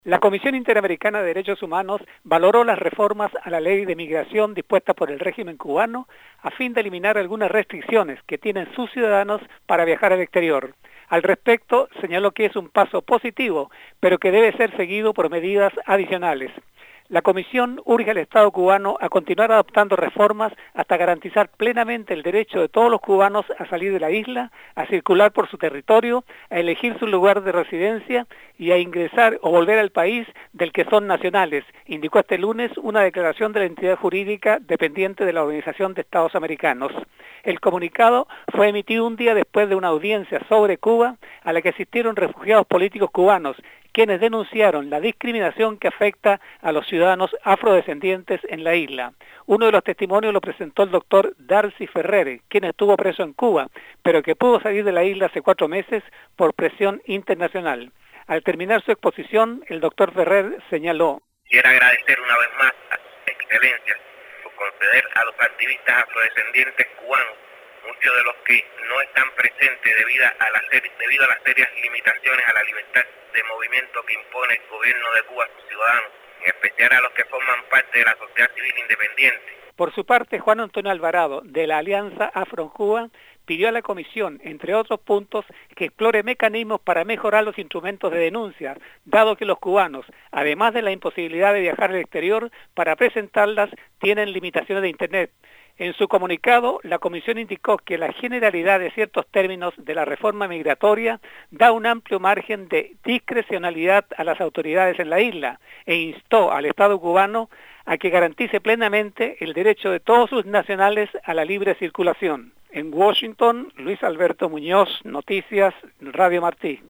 La Comisión Interamericana de Derechos Humanos valoró las reformas a la ley de migración dispuestas por el régimen cubano a fin de eliminar algunas restricciones que tienen sus ciudadanos para viajar al exterior. Al respecto, señaló que es un paso positivo, pero que debe ser seguido por medidas adicionales. La Comisión urge al Estado cubano a continuar adoptando reformas hasta garantizar plenamente el derecho de todos los cubanos a salir de la isla, a circular por su territorio, a elegir su lugar de residencia y a ingresar o volver al país del que son nacionales, indicó este lunes una declaración de la entidad jurídica dependiente de la Organización de Estados Americanos. El comunicado fue emitido un día después de una audiencia sobre Cuba a la que asistieron refugiados políticos cubanos, quienes denunciaron la discriminación que afecta a los ciudadanos afrodescendientes en la isla. Uno de los testimonios lo presentó el doctor Darcy Ferrer, quien estuvo preso en Cuba, pero que pudo salir de la isla hace 4 meses por presión internacional. Al terminar su exposición, el doctor Ferrer señaló: Quiero agradecer una vez más a su excelencia por conceder a los activistas afrodescendientes cubanos, muchos de los que no están presentes debido a las serias limitaciones a la libertad de movimiento que impone el gobierno de Cuba a sus ciudadanos, en especial a los que forman parte de la sociedad civil independiente. Por su parte, Juan Antonio Alvarado, de la Alianza Afro-Cuba, pidió a la Comisión, entre otros puntos, que explore mecanismos para mejorar los instrumentos de denuncia, dado que los cubanos, además de la imposibilidad de viajar al exterior, para presentarlas tienen limitaciones de Internet. En su comunicado, la Comisión indicó que la generalidad de ciertos términos de la reforma migratoria da un amplio margen de discrecionalidad a las autoridades en la isla e instó al Estado cubano a que garantice plenamente el derecho de todos sus nacionales a la libre circulación. En Washington, Luis Alberto Muñoz, Noticias, Radio Martí.